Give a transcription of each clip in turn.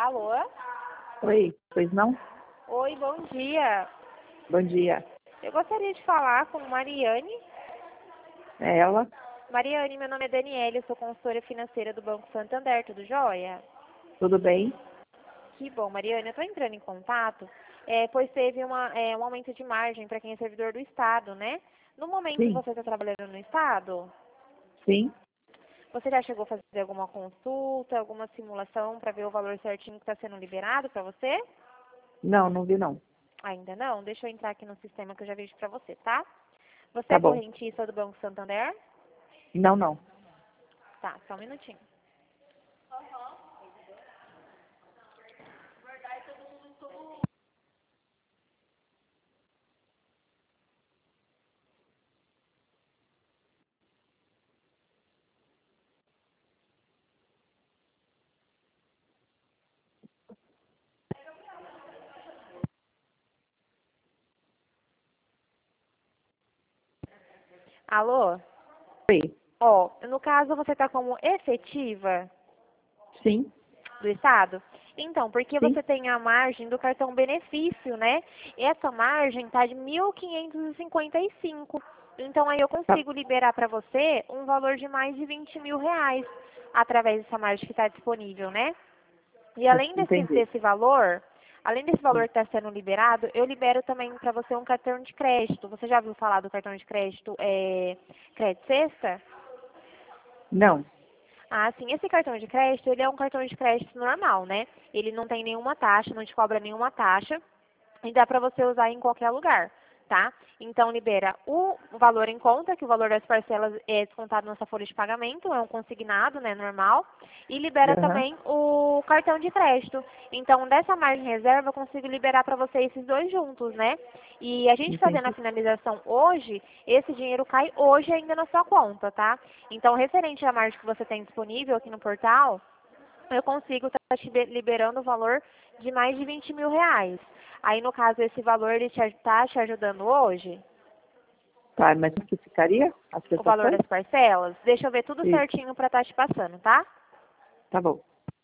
Alô? Oi, pois não? Oi, bom dia. Bom dia. Eu gostaria de falar com Mariane. É ela? Mariane, meu nome é Daniela, eu sou consultora financeira do Banco Santander, tudo jóia? Tudo bem? Que bom, Mariane, eu estou entrando em contato, pois teve um aumento de margem para quem é servidor do Estado, né? No momento Sim, você está trabalhando no Estado, sim. você já chegou a fazer alguma consulta, alguma simulação para ver o valor certinho que está sendo liberado para você? Não, não vi não. Ainda não? Deixa eu entrar aqui no sistema que eu já vejo para você, tá? Você Tá é bom. correntista do Banco Santander? Não, não. Tá, só um minutinho. Alô? Oi. Ó, no caso você está como efetiva Sim, do Estado? Então, porque sim. você tem a margem do cartão benefício, né? E essa margem tá de 1.555. Então, aí eu Tá, consigo liberar para você um valor de mais de 20 mil reais através dessa margem que está disponível, né? E além entendi. desse valor, além desse valor que está sendo liberado, eu libero também para você um cartão de crédito. Você já ouviu falar do cartão de crédito Crédito Sexta? Não, Ah, sim. Esse cartão de crédito, ele é um cartão de crédito normal, né? Ele não tem nenhuma taxa, não te cobra nenhuma taxa e dá para você usar em qualquer lugar, tá? Então, libera o valor em conta, que o valor das parcelas é descontado nessa folha de pagamento, é um consignado, né, normal, e libera aham, também o cartão de crédito. Então, dessa margem de reserva, eu consigo liberar para você esses dois juntos, né? E a gente fazendo a entendi. finalização hoje, esse dinheiro cai hoje ainda na sua conta, tá? Então, referente à margem que você tem disponível aqui no portal, eu consigo estar te liberando o valor de mais de 20 mil reais. Aí, no caso, esse valor ele está te ajudando hoje, Tá, mas o que ficaria as o valor prestações? das parcelas. Deixa eu ver tudo Isso, certinho para estar te passando, tá? tá bom.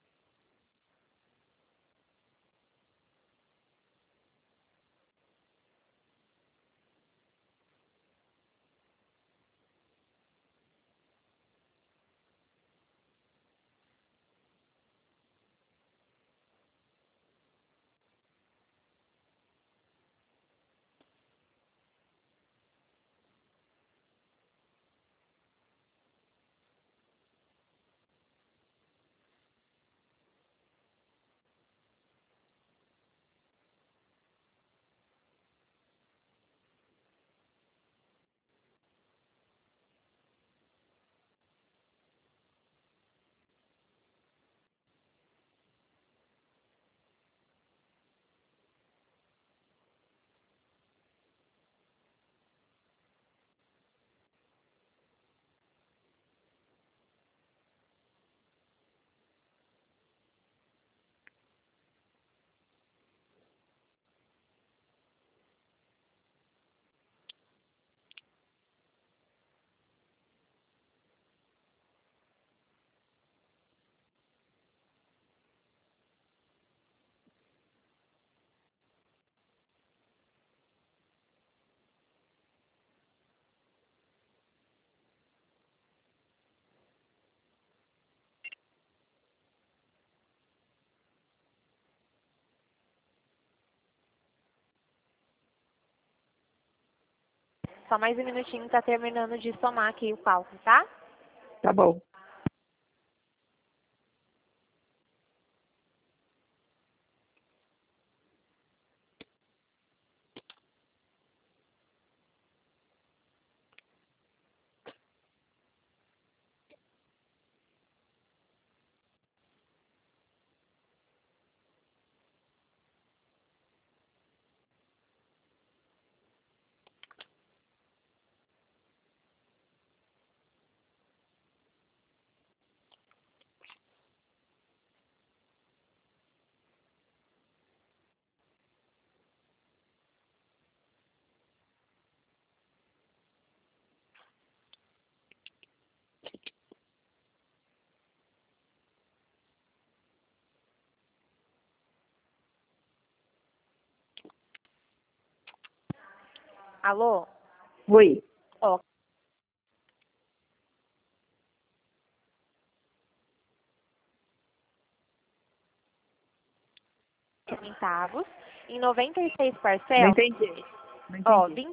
Só mais um minutinho, tá terminando de somar aqui o cálculo, tá? Tá bom. Alô? Oi. Ó, centavos, em 96 Não parcelas, entendi. Não ó, entendi.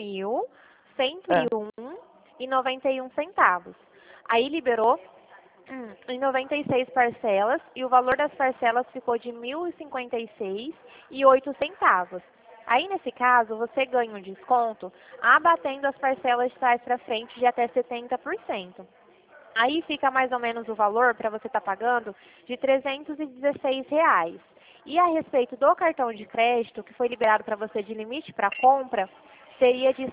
21.101,91 centavos. Aí liberou em 96 parcelas e o valor das parcelas ficou de 1.056,08 centavos. Aí, nesse caso, você ganha um desconto abatendo as parcelas de trás para frente de até 70%. Aí fica mais ou menos o valor para você estar pagando de R$ 316 reais. E a respeito do cartão de crédito, que foi liberado para você de limite para compra, seria de R$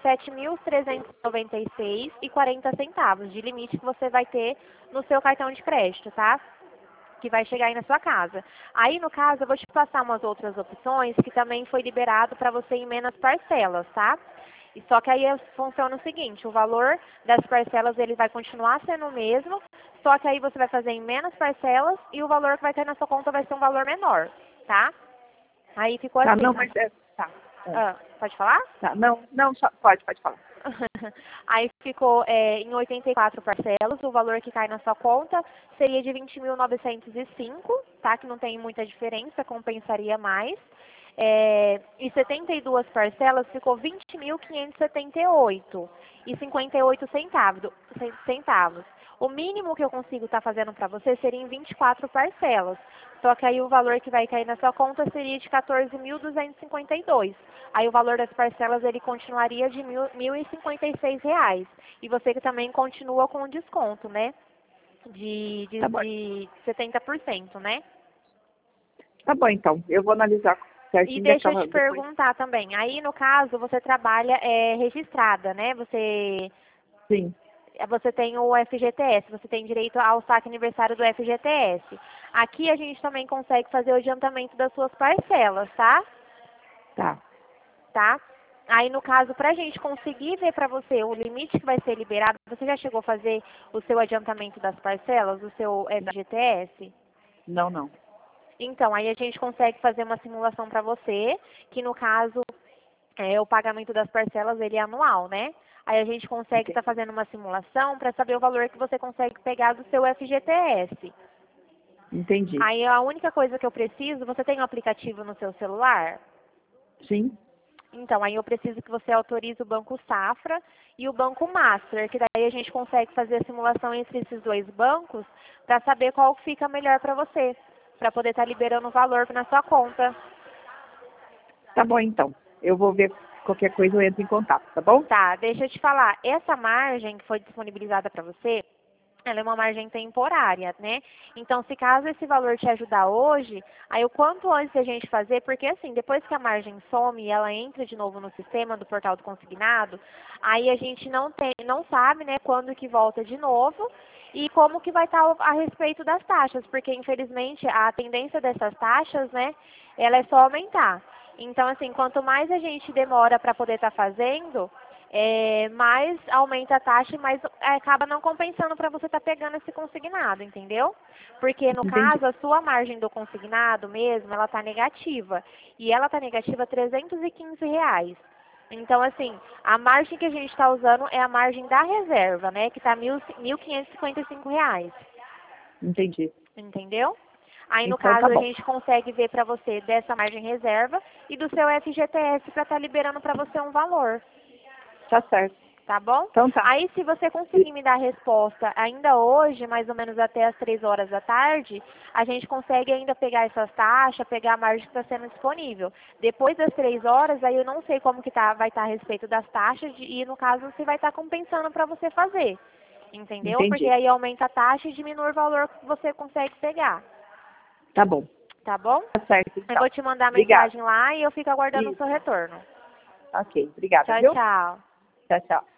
7.396,40 centavos de limite que você vai ter no seu cartão de crédito, tá? Que vai chegar aí na sua casa. Aí, no caso, eu vou te passar umas outras opções que também foi liberado para você em menos parcelas, tá? E só que aí funciona o seguinte, o valor das parcelas ele vai continuar sendo o mesmo, só que aí você vai fazer em menos parcelas e o valor que vai ter na sua conta vai ser um valor menor, tá? Aí ficou Tá, assim. não, mas tá. Pode falar? Tá, não, pode falar. Aí ficou em 84 parcelas, o valor que cai na sua conta seria de 20.905, tá? Que não tem muita diferença, compensaria mais. E 72 parcelas ficou 20.578,58 centavos. O mínimo que eu consigo estar fazendo para você seria em 24 parcelas. Só que aí o valor que vai cair na sua conta seria de 14.252. Aí o valor das parcelas ele continuaria de R$ 1.056 reais. E você que também continua com o desconto, né? Tá bom. De 70%, né? Tá bom, então. Eu vou analisar E certinho deixa eu te depois. perguntar também. Aí, no caso, você trabalha registrada, né? Sim. Você tem o FGTS, você tem direito ao saque aniversário do FGTS. Aqui a gente também consegue fazer o adiantamento das suas parcelas, tá? Tá. Tá? Aí, no caso, para a gente conseguir ver para você o limite que vai ser liberado, você já chegou a fazer o seu adiantamento das parcelas, o seu FGTS? Não. Então, aí a gente consegue fazer uma simulação para você, que no caso, o pagamento das parcelas ele é anual, né? Aí a gente consegue estar fazendo uma simulação para saber o valor que você consegue pegar do seu FGTS. Entendi. Aí a única coisa que eu preciso, você tem um aplicativo no seu celular? Sim. Então, aí eu preciso que você autorize o Banco Safra e o Banco Master, que daí a gente consegue fazer a simulação entre esses dois bancos para saber qual fica melhor para você, para poder estar liberando o valor na sua conta. Tá bom, então. Eu vou ver qualquer coisa, eu entro em contato, tá bom? Tá, deixa eu te falar. Essa margem que foi disponibilizada para você, ela é uma margem temporária, né? Então, se caso esse valor te ajudar hoje, aí o quanto antes a gente fazer, porque assim, depois que a margem some e ela entra de novo no sistema do portal do consignado, aí a gente não sabe, né, quando que volta de novo e como que vai estar a respeito das taxas, porque infelizmente a tendência dessas taxas, né, ela é só aumentar. Então, assim, quanto mais a gente demora para poder estar fazendo, mais aumenta a taxa e mais acaba não compensando para você estar pegando esse consignado, entendeu? Porque, no Entendi. caso, a sua margem do consignado mesmo, ela está negativa. E ela está negativa R$ 315 reais. Então, assim, a margem que a gente está usando é a margem da reserva, né? Que está R$ 1.555 reais. Entendi. Entendeu? Aí, no Então caso, tá a bom. gente consegue ver para você dessa margem reserva e do seu FGTS para estar liberando para você um valor. Tá certo. Tá bom? Então tá. Aí, se você conseguir me dar a resposta ainda hoje, mais ou menos até as 3 horas da tarde, a gente consegue ainda pegar essas taxas, pegar a margem que está sendo disponível. Depois das 3 horas, aí eu não sei como que vai estar a respeito das taxas e, no caso, se vai estar compensando para você fazer. Entendeu? Porque Entendi. aí aumenta a taxa e diminui o valor que você consegue pegar. Tá bom. Tá bom? Tá certo, Eu então. vou te mandar Obrigada. mensagem lá e eu fico aguardando o Isso. seu retorno. Ok. Obrigada, Tchau, viu? tchau. Tchau, tchau.